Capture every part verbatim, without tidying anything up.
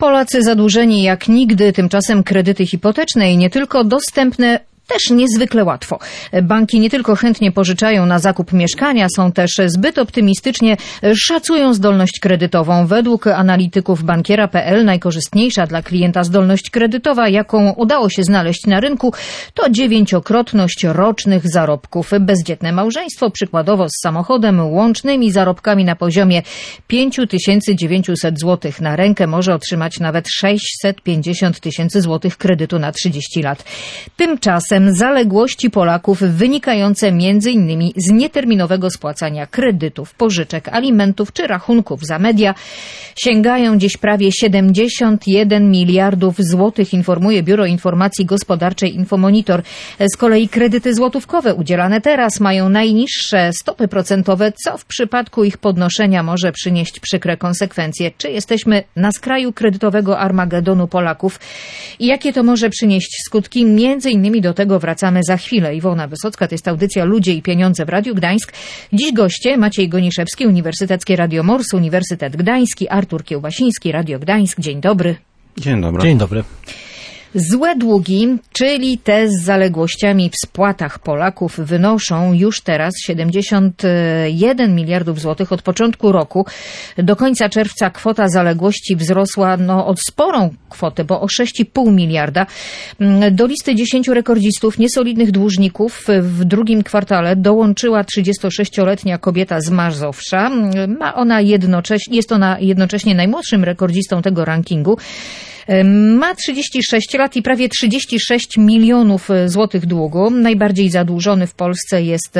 Polacy zadłużeni jak nigdy, tymczasem kredyty hipoteczne i nie tylko dostępne też niezwykle łatwo. Banki nie tylko chętnie pożyczają na zakup mieszkania, są też zbyt optymistycznie szacują zdolność kredytową. Według analityków bankiera kropka p l najkorzystniejsza dla klienta zdolność kredytowa, jaką udało się znaleźć na rynku, to dziewięciokrotność rocznych zarobków. Bezdzietne małżeństwo, przykładowo z samochodem, łącznymi zarobkami na poziomie pięć tysięcy dziewięćset złotych na rękę, może otrzymać nawet sześćset pięćdziesiąt tysięcy złotych kredytu na trzydzieści lat. Tymczasem zaległości Polaków wynikające między innymi z nieterminowego spłacania kredytów, pożyczek, alimentów czy rachunków za media sięgają dziś prawie siedemdziesiąt jeden miliardów złotych, informuje Biuro Informacji Gospodarczej Infomonitor. Z kolei kredyty złotówkowe udzielane teraz mają najniższe stopy procentowe, co w przypadku ich podnoszenia może przynieść przykre konsekwencje. Czy jesteśmy na skraju kredytowego Armagedonu Polaków i jakie to może przynieść skutki? Między innymi do tego wracamy za chwilę. Iwona Wysocka, to jest audycja Ludzie i Pieniądze w Radiu Gdańsk. Dziś goście Maciej Goniszewski, Uniwersyteckie Radio Mors, Uniwersytet Gdański, Artur Kiełbasiński, Radio Gdańsk. Dzień dobry. Dzień dobry. Dzień dobry. Złe długi, czyli te z zaległościami w spłatach Polaków, wynoszą już teraz siedemdziesiąt jeden miliardów złotych. Od początku roku do końca czerwca kwota zaległości wzrosła no, o sporą kwotę, bo o sześć i pół miliarda. Do listy dziesięciu rekordzistów niesolidnych dłużników w drugim kwartale dołączyła trzydziestosześcioletnia kobieta z Mazowsza. Ma ona jednocześnie, jest ona jednocześnie najmłodszym rekordzistą tego rankingu. Ma trzydzieści sześć lat i prawie trzydzieści sześć milionów złotych długu. Najbardziej zadłużony w Polsce jest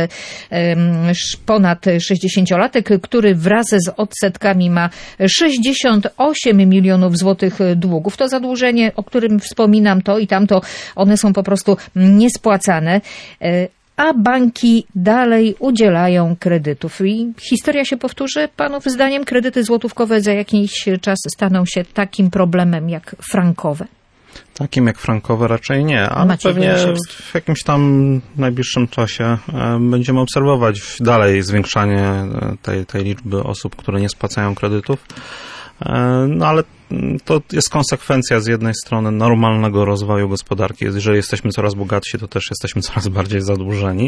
ponad sześćdziesięciolatek, który wraz z odsetkami ma sześćdziesiąt osiem milionów złotych długów. To zadłużenie, o którym wspominam, to i tamto, one są po prostu niespłacane. A banki dalej udzielają kredytów. I historia się powtórzy. Panów zdaniem kredyty złotówkowe za jakiś czas staną się takim problemem jak frankowe? Takim jak frankowe raczej nie, ale Macie pewnie w jakimś tam najbliższym czasie będziemy obserwować dalej zwiększanie tej, tej liczby osób, które nie spłacają kredytów. No ale to jest konsekwencja z jednej strony normalnego rozwoju gospodarki. Jeżeli jesteśmy coraz bogatsi, to też jesteśmy coraz bardziej zadłużeni.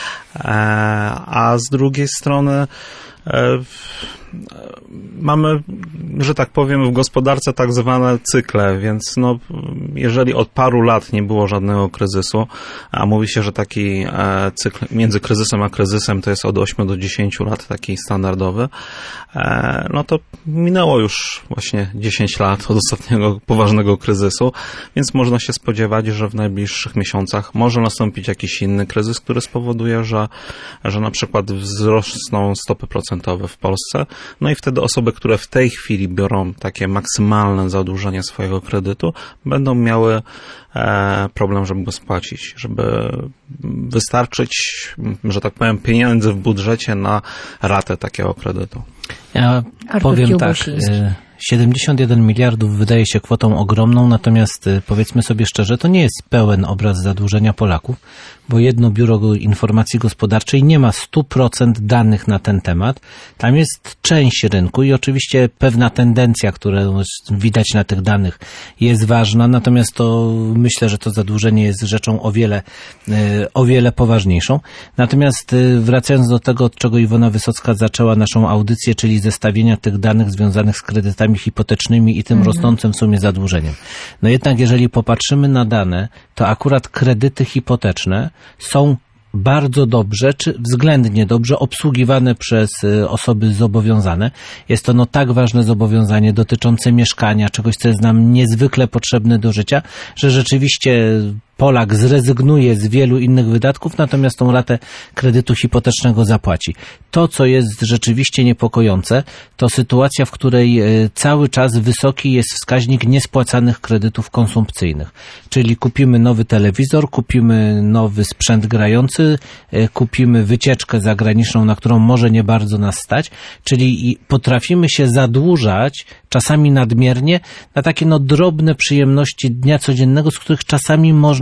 A z drugiej strony mamy, że tak powiem, w gospodarce tak zwane cykle, więc no, jeżeli od paru lat nie było żadnego kryzysu, a mówi się, że taki cykl między kryzysem a kryzysem to jest od ośmiu do dziesięciu lat taki standardowy, no to minęło już właśnie dziesięć lat od ostatniego poważnego kryzysu, więc można się spodziewać, że w najbliższych miesiącach może nastąpić jakiś inny kryzys, który spowoduje, że, że na przykład wzrosną stopy procentowe w Polsce, no i wtedy osoby, które w tej chwili biorą takie maksymalne zadłużenie swojego kredytu, będą miały e, problem, żeby go spłacić, żeby wystarczyć, że tak powiem, pieniędzy w budżecie na ratę takiego kredytu. Ja Artur powiem tak, siedemdziesiąt jeden miliardów wydaje się kwotą ogromną, natomiast powiedzmy sobie szczerze, to nie jest pełen obraz zadłużenia Polaków, bo jedno Biuro Informacji Gospodarczej nie ma stu procent danych na ten temat. Tam jest część rynku i oczywiście pewna tendencja, którą widać na tych danych, jest ważna, natomiast to myślę, że to zadłużenie jest rzeczą o wiele, o wiele poważniejszą. Natomiast wracając do tego, od czego Iwona Wysocka zaczęła naszą audycję, czyli zestawienia tych danych związanych z kredytami hipotecznymi i tym mhm. rosnącym w sumie zadłużeniem. No jednak jeżeli popatrzymy na dane, to akurat kredyty hipoteczne są bardzo dobrze, czy względnie dobrze obsługiwane przez osoby zobowiązane. Jest to no tak ważne zobowiązanie dotyczące mieszkania, czegoś, co jest nam niezwykle potrzebne do życia, że rzeczywiście Polak zrezygnuje z wielu innych wydatków, natomiast tą ratę kredytu hipotecznego zapłaci. To, co jest rzeczywiście niepokojące, to sytuacja, w której cały czas wysoki jest wskaźnik niespłacanych kredytów konsumpcyjnych. Czyli kupimy nowy telewizor, kupimy nowy sprzęt grający, kupimy wycieczkę zagraniczną, na którą może nie bardzo nas stać, czyli potrafimy się zadłużać, czasami nadmiernie, na takie no drobne przyjemności dnia codziennego, z których czasami można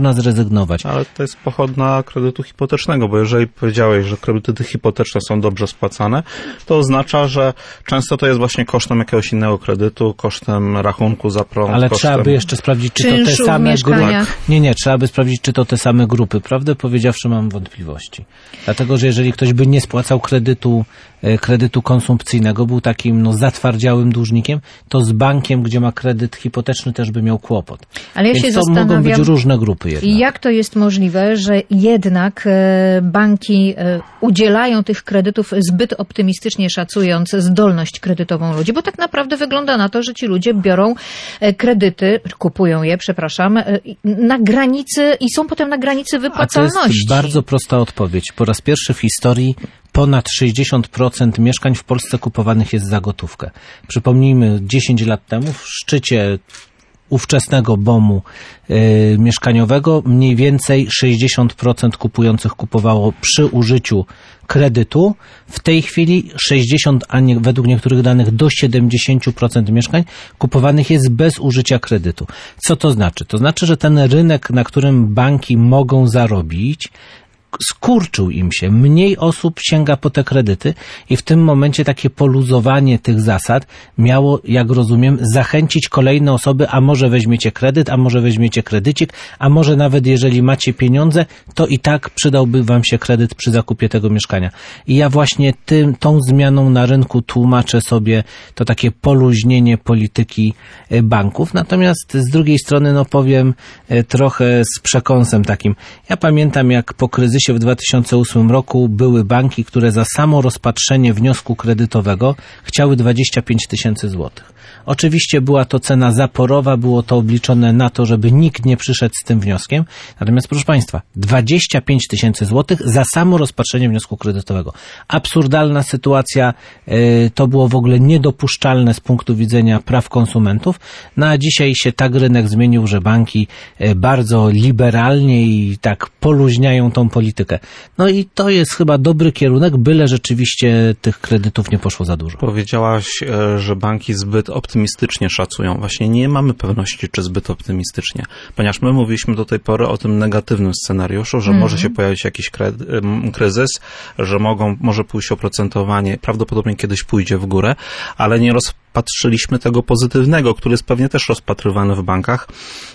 można zrezygnować. Ale to jest pochodna kredytu hipotecznego, bo jeżeli powiedziałeś, że kredyty hipoteczne są dobrze spłacane, to oznacza, że często to jest właśnie kosztem jakiegoś innego kredytu, kosztem rachunku za prąd. Ale kosztem... trzeba by jeszcze sprawdzić, czy to te czynszu same grupy. Nie, nie, trzeba by sprawdzić, czy to te same grupy. Prawdę powiedziawszy, mam wątpliwości. Dlatego, że jeżeli ktoś by nie spłacał kredytu, kredytu konsumpcyjnego, był takim no, zatwardziałym dłużnikiem, to z bankiem, gdzie ma kredyt hipoteczny, też by miał kłopot. Ale ja Więc się to mogą być różne grupy jednak. Jak to jest możliwe, że jednak banki udzielają tych kredytów zbyt optymistycznie, szacując zdolność kredytową ludzi? Bo tak naprawdę wygląda na to, że ci ludzie biorą kredyty, kupują je, przepraszam, na granicy i są potem na granicy wypłacalności. A to jest bardzo prosta odpowiedź. Po raz pierwszy w historii ponad sześćdziesiąt procent mieszkań w Polsce kupowanych jest za gotówkę. Przypomnijmy, dziesięć lat temu w szczycie ówczesnego bomu y, mieszkaniowego mniej więcej sześćdziesiąt procent kupujących kupowało przy użyciu kredytu. W tej chwili sześćdziesiąt, a nie, według niektórych danych do siedemdziesiąt procent mieszkań kupowanych jest bez użycia kredytu. Co to znaczy? To znaczy, że ten rynek, na którym banki mogą zarobić, skurczył im się, mniej osób sięga po te kredyty i w tym momencie takie poluzowanie tych zasad miało, jak rozumiem, zachęcić kolejne osoby, a może weźmiecie kredyt, a może weźmiecie kredycik, a może nawet jeżeli macie pieniądze, to i tak przydałby wam się kredyt przy zakupie tego mieszkania. I ja właśnie tym, tą zmianą na rynku tłumaczę sobie to takie poluźnienie polityki banków. Natomiast z drugiej strony, no powiem trochę z przekąsem takim. Ja pamiętam, jak po kryzysie w dwa tysiące ósmym roku były banki, które za samo rozpatrzenie wniosku kredytowego chciały dwadzieścia pięć tysięcy złotych. Oczywiście była to cena zaporowa, było to obliczone na to, żeby nikt nie przyszedł z tym wnioskiem. Natomiast proszę Państwa, dwadzieścia pięć tysięcy złotych za samo rozpatrzenie wniosku kredytowego. Absurdalna sytuacja, to było w ogóle niedopuszczalne z punktu widzenia praw konsumentów. No a dzisiaj się tak rynek zmienił, że banki bardzo liberalnie i tak poluźniają tą politykę. No i to jest chyba dobry kierunek, byle rzeczywiście tych kredytów nie poszło za dużo. Powiedziałaś, że banki zbyt optymistycznie szacują. Właśnie nie mamy pewności, czy zbyt optymistycznie, ponieważ my mówiliśmy do tej pory o tym negatywnym scenariuszu, że mm. może się pojawić jakiś kryzys, że mogą, może pójść oprocentowanie, prawdopodobnie kiedyś pójdzie w górę, ale nie rozpatrzyliśmy tego pozytywnego, który jest pewnie też rozpatrywany w bankach,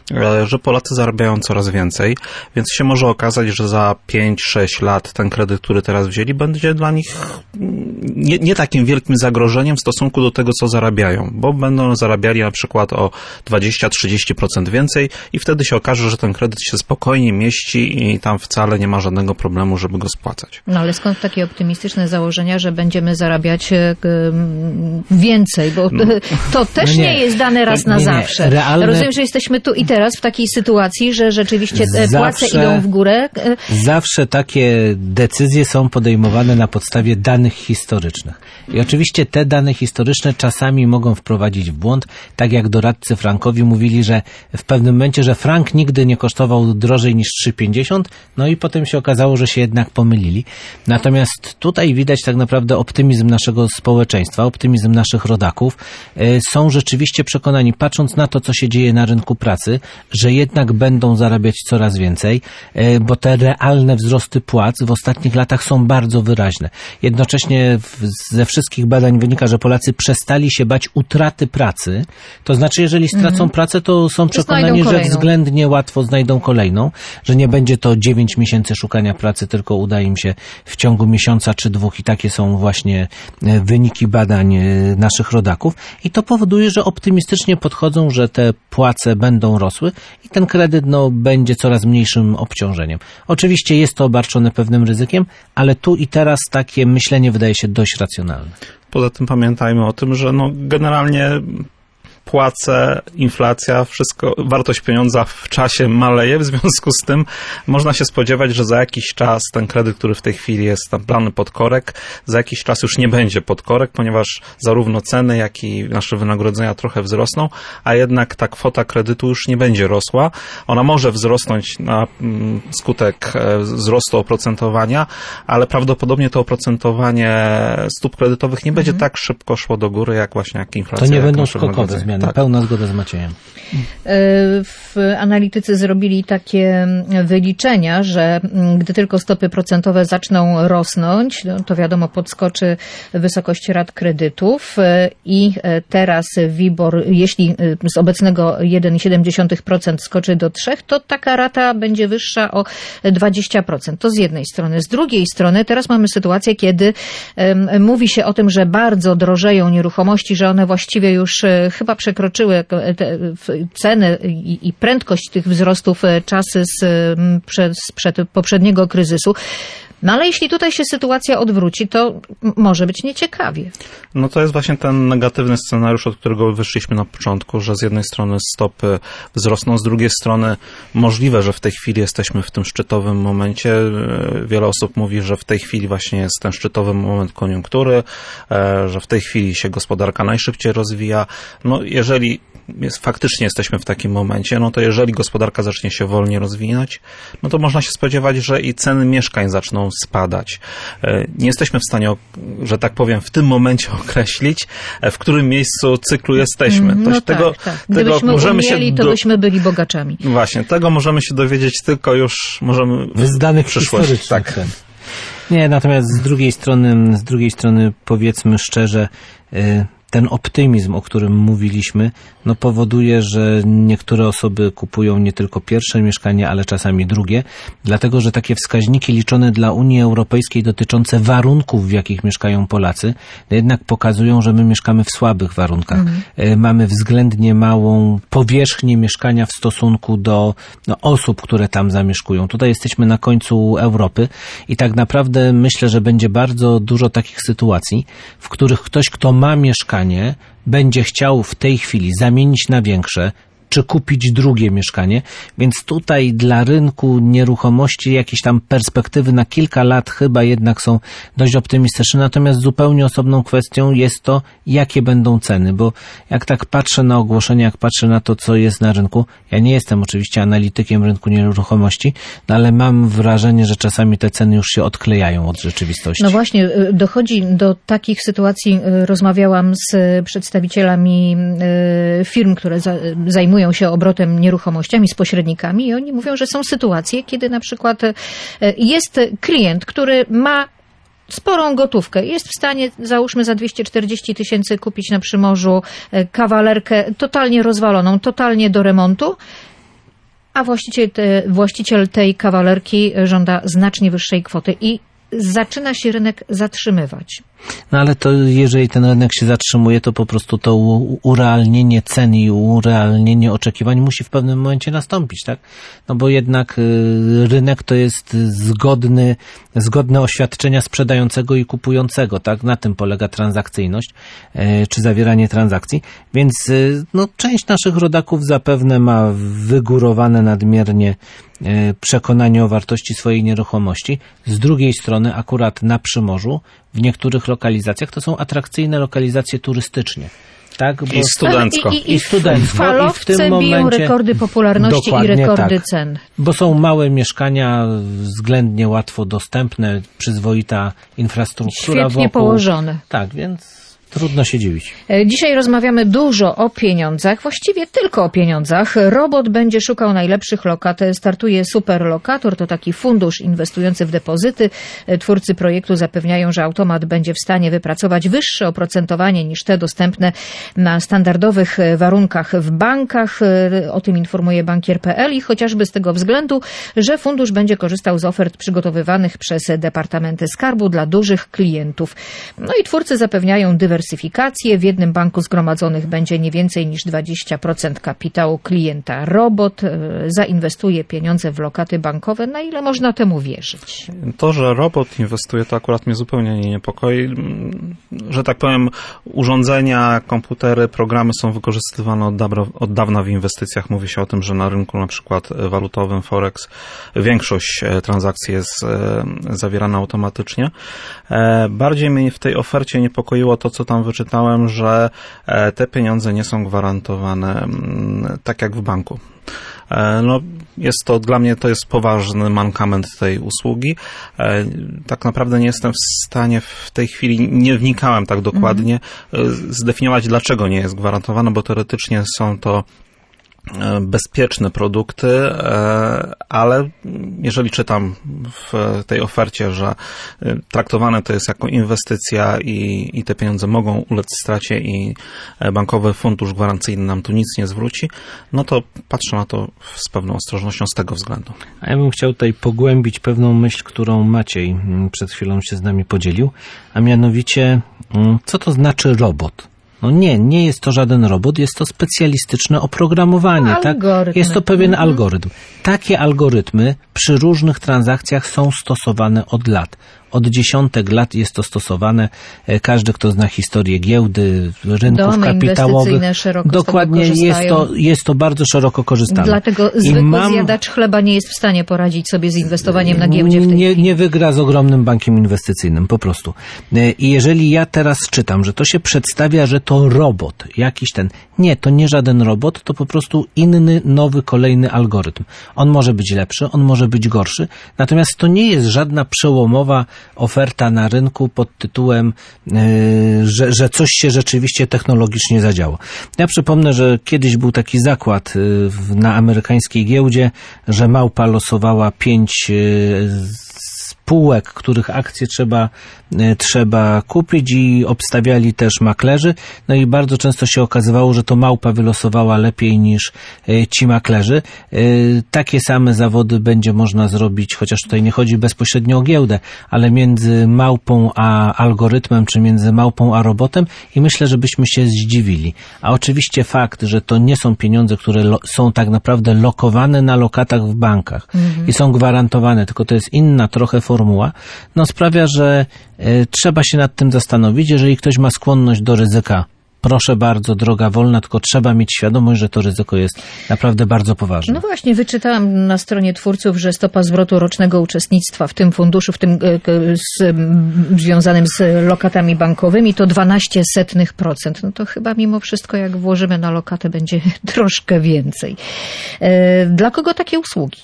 że Polacy zarabiają coraz więcej, więc się może okazać, że za pięć sześć lat ten kredyt, który teraz wzięli, będzie dla nich nie, nie takim wielkim zagrożeniem w stosunku do tego, co zarabiają, bo będą zarabiali na przykład o dwadzieścia trzydzieści procent więcej i wtedy się okaże, że ten kredyt się spokojnie mieści i tam wcale nie ma żadnego problemu, żeby go spłacać. No ale skąd takie optymistyczne założenia, że będziemy zarabiać więcej, bo no. to też no nie. nie jest dane raz na nie, zawsze. Realne... Rozumiem, że jesteśmy tu i teraz w takiej sytuacji, że rzeczywiście zawsze, płace idą w górę. Zawsze takie decyzje są podejmowane na podstawie danych historycznych. I oczywiście te dane historyczne czasami mogą wprowadzić w błąd, tak jak doradcy frankowi mówili, że w pewnym momencie, że frank nigdy nie kosztował drożej niż trzy pięćdziesiąt, no i potem się okazało, że się jednak pomylili. Natomiast tutaj widać tak naprawdę optymizm naszego społeczeństwa, optymizm naszych rodaków. Są rzeczywiście przekonani, patrząc na to, co się dzieje na rynku pracy, że jednak będą zarabiać coraz więcej, bo te realne wzrosty płac w ostatnich latach są bardzo wyraźne. Jednocześnie ze wszystkich badań wynika, że Polacy przestali się bać utraty pracy. To znaczy, jeżeli stracą mm-hmm. pracę, to są przekonani, że względnie łatwo znajdą kolejną, że nie będzie to dziewięć miesięcy szukania pracy, tylko uda im się w ciągu miesiąca czy dwóch i takie są właśnie wyniki badań naszych rodaków. I to powoduje, że optymistycznie podchodzą, że te płace będą rosły i ten kredyt no, będzie coraz mniejszym obciążeniem. Oczywiście jest to obarczone pewnym ryzykiem, ale tu i teraz takie myślenie wydaje się dość racjonalne. Poza tym pamiętajmy o tym, że no, generalnie płace, inflacja, wszystko, wartość pieniądza w czasie maleje, w związku z tym można się spodziewać, że za jakiś czas ten kredyt, który w tej chwili jest tam plany pod korek, za jakiś czas już nie będzie pod korek, ponieważ zarówno ceny, jak i nasze wynagrodzenia trochę wzrosną, a jednak ta kwota kredytu już nie będzie rosła. Ona może wzrosnąć na mm, skutek e, wzrostu oprocentowania, ale prawdopodobnie to oprocentowanie stóp kredytowych nie będzie mm. tak szybko szło do góry, jak właśnie jak inflacja. To nie będą skokowe zmiany. zmiany. Tak. Pełna zgoda z Maciejem. W analitycy zrobili takie wyliczenia, że gdy tylko stopy procentowe zaczną rosnąć, to wiadomo, podskoczy wysokość rat kredytów i teraz WIBOR, jeśli z obecnego jeden przecinek siedem procent skoczy do trzy procent, to taka rata będzie wyższa o dwadzieścia procent. To z jednej strony. Z drugiej strony teraz mamy sytuację, kiedy um, mówi się o tym, że bardzo drożeją nieruchomości, że one właściwie już e, chyba przekroczyły te, ceny i, i prędkość tych wzrostów e, czasy z, m, przed, sprzed poprzedniego kryzysu. No ale jeśli tutaj się sytuacja odwróci, to może być nieciekawie. No to jest właśnie ten negatywny scenariusz, od którego wyszliśmy na początku, że z jednej strony stopy wzrosną, z drugiej strony możliwe, że w tej chwili jesteśmy w tym szczytowym momencie. Wiele osób mówi, że w tej chwili właśnie jest ten szczytowy moment koniunktury, że w tej chwili się gospodarka najszybciej rozwija. No jeżeli jest, faktycznie jesteśmy w takim momencie, no to jeżeli gospodarka zacznie się wolniej rozwijać, no to można się spodziewać, że i ceny mieszkań zaczną spadać. Nie jesteśmy w stanie, że tak powiem, w tym momencie określić, w którym miejscu cyklu jesteśmy. No to tak, tego, tak. Tego Gdybyśmy możemy umieli, się to do... byśmy byli bogaczami. Właśnie, tego możemy się dowiedzieć tylko już, możemy z danych w przyszłości. Tak. Nie, natomiast z drugiej strony, z drugiej strony powiedzmy szczerze, y, ten optymizm, o którym mówiliśmy, no powoduje, że niektóre osoby kupują nie tylko pierwsze mieszkanie, ale czasami drugie, dlatego że takie wskaźniki liczone dla Unii Europejskiej dotyczące warunków, w jakich mieszkają Polacy, jednak pokazują, że my mieszkamy w słabych warunkach. Mhm. Mamy względnie małą powierzchnię mieszkania w stosunku do no, osób, które tam zamieszkują. Tutaj jesteśmy na końcu Europy i tak naprawdę myślę, że będzie bardzo dużo takich sytuacji, w których ktoś, kto ma mieszkanie, będzie chciał w tej chwili zamienić na większe, czy kupić drugie mieszkanie, więc tutaj dla rynku nieruchomości jakieś tam perspektywy na kilka lat chyba jednak są dość optymistyczne, natomiast zupełnie osobną kwestią jest to, jakie będą ceny, bo jak tak patrzę na ogłoszenia, jak patrzę na to, co jest na rynku, ja nie jestem oczywiście analitykiem rynku nieruchomości, no ale mam wrażenie, że czasami te ceny już się odklejają od rzeczywistości. No właśnie, dochodzi do takich sytuacji, rozmawiałam z przedstawicielami firm, które zajmują się obrotem nieruchomościami, z pośrednikami i oni mówią, że są sytuacje, kiedy na przykład jest klient, który ma sporą gotówkę, jest w stanie, załóżmy, za dwieście czterdzieści tysięcy kupić na Przymorzu kawalerkę totalnie rozwaloną, totalnie do remontu, a właściciel, te, właściciel tej kawalerki żąda znacznie wyższej kwoty i zaczyna się rynek zatrzymywać. No ale to jeżeli ten rynek się zatrzymuje, to po prostu to urealnienie cen i urealnienie oczekiwań musi w pewnym momencie nastąpić, tak? No bo jednak rynek to jest zgodny, zgodne oświadczenia sprzedającego i kupującego, tak? Na tym polega transakcyjność, czy zawieranie transakcji. Więc no, część naszych rodaków zapewne ma wygórowane nadmiernie przekonanie o wartości swojej nieruchomości. Z drugiej strony akurat na Przymorzu w niektórych lokalizacjach to są atrakcyjne lokalizacje turystycznie. Tak, bo I studencko. I, i, I studencko. Falowce I w tym biją momencie rekordy popularności i rekordy tak, cen. Bo są małe mieszkania, względnie łatwo dostępne, przyzwoita infrastruktura Świetnie wokół. położone. Tak, więc trudno się dziwić. Dzisiaj rozmawiamy dużo o pieniądzach, właściwie tylko o pieniądzach. Robot będzie szukał najlepszych lokat. Startuje Superlokator, to taki fundusz inwestujący w depozyty. Twórcy projektu zapewniają, że automat będzie w stanie wypracować wyższe oprocentowanie niż te dostępne na standardowych warunkach w bankach. O tym informuje bankier kropka pe el i chociażby z tego względu, że fundusz będzie korzystał z ofert przygotowywanych przez Departamenty Skarbu dla dużych klientów. No i twórcy zapewniają dywersyfikację. W jednym banku zgromadzonych będzie nie więcej niż dwadzieścia procent kapitału klienta. Robot zainwestuje pieniądze w lokaty bankowe. Na ile można temu wierzyć? To, że robot inwestuje, to akurat mnie zupełnie nie niepokoi. Że tak powiem, urządzenia, komputery, programy są wykorzystywane od dawna, od dawna w inwestycjach. Mówi się o tym, że na rynku na przykład walutowym, Forex, większość transakcji jest zawierana automatycznie. Bardziej mnie w tej ofercie niepokoiło to, co tam tam wyczytałem, że te pieniądze nie są gwarantowane tak jak w banku. No, jest to, dla mnie to jest poważny mankament tej usługi. Tak naprawdę nie jestem w stanie w tej chwili, nie wnikałem tak dokładnie, mhm. zdefiniować, dlaczego nie jest gwarantowane, bo teoretycznie są to bezpieczne produkty, ale jeżeli czytam w tej ofercie, że traktowane to jest jako inwestycja i, i te pieniądze mogą ulec stracie i bankowy fundusz gwarancyjny nam tu nic nie zwróci, no to patrzę na to z pewną ostrożnością z tego względu. A ja bym chciał tutaj pogłębić pewną myśl, którą Maciej przed chwilą się z nami podzielił, a mianowicie, co to znaczy robot? No nie, nie jest to żaden robot, jest to specjalistyczne oprogramowanie, tak? Jest to pewien mhm. algorytm. Takie algorytmy przy różnych transakcjach są stosowane od lat. Od dziesiątek lat jest to stosowane. Każdy, kto zna historię giełdy, rynków Domy kapitałowych, dokładnie jest to, jest to bardzo szeroko korzystane. Dlatego zwykły mam, zjadacz chleba nie jest w stanie poradzić sobie z inwestowaniem na giełdzie w tej nie, chwili. Nie wygra z ogromnym bankiem inwestycyjnym, po prostu. I jeżeli ja teraz czytam, że to się przedstawia, że to robot, jakiś ten, nie, to nie żaden robot, to po prostu inny, nowy, kolejny algorytm. On może być lepszy, on może być gorszy, natomiast to nie jest żadna przełomowa oferta na rynku pod tytułem, yy, że, że coś się rzeczywiście technologicznie zadziało. Ja przypomnę, że kiedyś był taki zakład yy, na amerykańskiej giełdzie, że małpa losowała pięć yy, spółek, których akcje trzeba, trzeba kupić i obstawiali też maklerzy. No i bardzo często się okazywało, że to małpa wylosowała lepiej niż ci maklerzy. Takie same zawody będzie można zrobić, chociaż tutaj nie chodzi bezpośrednio o giełdę, ale między małpą a algorytmem, czy między małpą a robotem i myślę, że byśmy się zdziwili. A oczywiście fakt, że to nie są pieniądze, które lo- są tak naprawdę lokowane na lokatach w bankach mhm. i są gwarantowane, tylko to jest inna trochę formuła, no sprawia, że y, trzeba się nad tym zastanowić. Jeżeli ktoś ma skłonność do ryzyka, proszę bardzo, droga wolna, tylko trzeba mieć świadomość, że to ryzyko jest naprawdę bardzo poważne. No właśnie, wyczytałam na stronie twórców, że stopa zwrotu rocznego uczestnictwa w tym funduszu, w tym z, związanym z lokatami bankowymi, to dwanaście setnych procent. No to chyba mimo wszystko, jak włożymy na lokatę, będzie troszkę więcej. E, dla kogo takie usługi?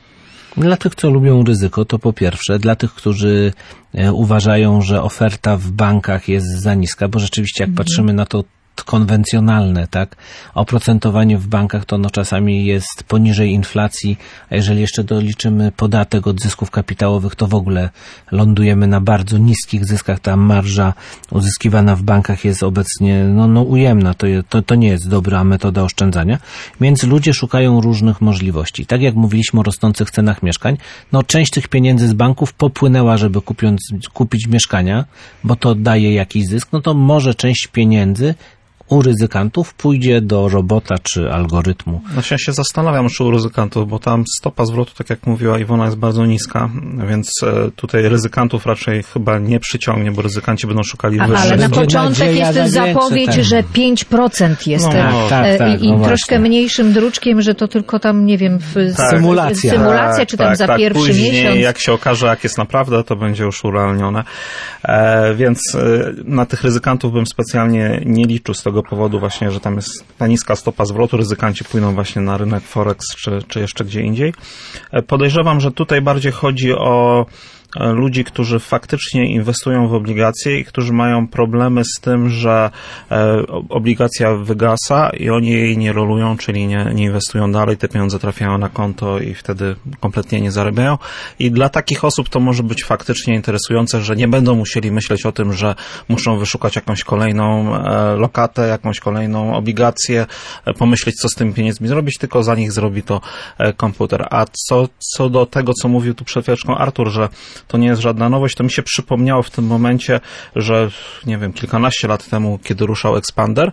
Dla tych, co lubią ryzyko, to po pierwsze. Dla tych, którzy uważają, że oferta w bankach jest za niska, bo rzeczywiście jak mhm. patrzymy na to konwencjonalne, tak, oprocentowanie w bankach to no czasami jest poniżej inflacji, a jeżeli jeszcze doliczymy podatek od zysków kapitałowych, to w ogóle lądujemy na bardzo niskich zyskach. Ta marża uzyskiwana w bankach jest obecnie no, no ujemna. To, to, to nie jest dobra metoda oszczędzania, więc ludzie szukają różnych możliwości. Tak jak mówiliśmy o rosnących cenach mieszkań, no część tych pieniędzy z banków popłynęła, żeby kupiąc, kupić mieszkania, bo to daje jakiś zysk, no to może część pieniędzy u ryzykantów pójdzie do robota czy algorytmu. No się, się zastanawiam, czy u ryzykantów, bo tam stopa zwrotu, tak jak mówiła Iwona, jest bardzo niska, więc tutaj ryzykantów raczej chyba nie przyciągnie, bo ryzykanci będą szukali wyższych. Ale na początek jest zapowiedź, że pięć procent jest no, tak, tak, i no troszkę mniejszym druczkiem, że to tylko tam, nie wiem, w tak, symulacja. symulacja, czy tam tak, za tak, pierwszy później, miesiąc. Jak się okaże, jak jest naprawdę, to będzie już urealnione. E, więc e, na tych ryzykantów bym specjalnie nie liczył z tego powodu właśnie, że tam jest ta niska stopa zwrotu, ryzykanci płyną właśnie na rynek Forex czy, czy jeszcze gdzie indziej. Podejrzewam, że tutaj bardziej chodzi o ludzi, którzy faktycznie inwestują w obligacje i którzy mają problemy z tym, że obligacja wygasa i oni jej nie rolują, czyli nie, nie inwestują dalej, te pieniądze trafiają na konto i wtedy kompletnie nie zarabiają. I dla takich osób to może być faktycznie interesujące, że nie będą musieli myśleć o tym, że muszą wyszukać jakąś kolejną lokatę, jakąś kolejną obligację, pomyśleć, co z tymi pieniędzmi zrobić, tylko za nich zrobi to komputer. A co, co do tego, co mówił tu przed chwileczką Artur, że to nie jest żadna nowość, to mi się przypomniało w tym momencie, że nie wiem, kilkanaście lat temu, kiedy ruszał Expander,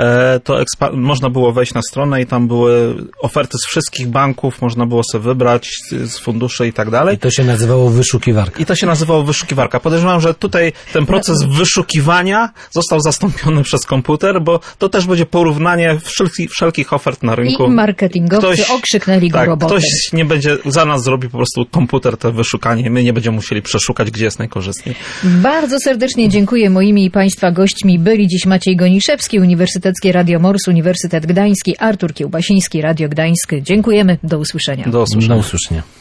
to expa- można było wejść na stronę i tam były oferty z wszystkich banków, można było sobie wybrać z funduszy i tak dalej. I to się nazywało wyszukiwarka. I to się nazywało wyszukiwarka. Podejrzewam, że tutaj ten proces wyszukiwania został zastąpiony przez komputer, bo to też będzie porównanie wszelkich, wszelkich ofert na rynku. I marketingowcy ktoś, okrzyknęli go tak, robotem. Ktoś nie będzie, za nas zrobi po prostu komputer to wyszukanie, my nie będziemy będziemy musieli przeszukać, gdzie jest najkorzystniej. Bardzo serdecznie dziękuję. Moimi i Państwa gośćmi byli dziś Maciej Goniszewski, Uniwersyteckie Radio Mors, Uniwersytet Gdański, Artur Kiełbasiński, Radio Gdańsk. Dziękujemy. Do usłyszenia. Do usłyszenia. Do usłyszenia.